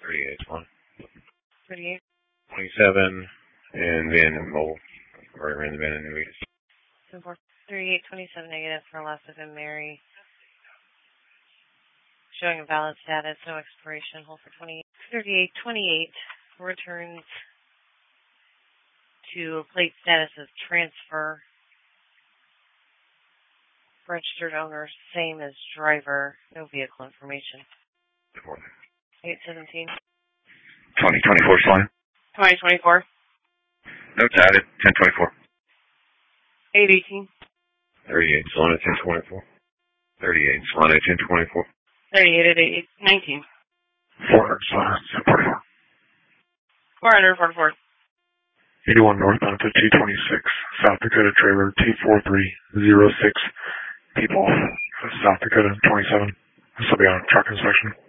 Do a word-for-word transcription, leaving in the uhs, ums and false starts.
thirty-eight, one. thirty-eight. twenty-seven, and Van and Mobile. Already ran the Van and Nuit. thirty-eight, twenty-seven negative for loss of M. Mary. Showing a valid status, no expiration. Hold for twenty-eight. thirty-eight, twenty-eight returns to plate status as transfer. Registered owner, same as driver. No vehicle information. eight seventeen. twenty twenty-four, slide. twenty twenty-four. Notes added, ten twenty-four. eight eighteen. thirty-eight, slide at ten twenty-four. thirty-eight, slide at ten twenty-four. thirty-eight at eight nineteen. four hundred, slide at ten forty-four. four hundred forty-four. eighty-one northbound to T twenty-six, South Dakota trailer T four three zero six. People, South Dakota twenty-seven. This will be on truck inspection.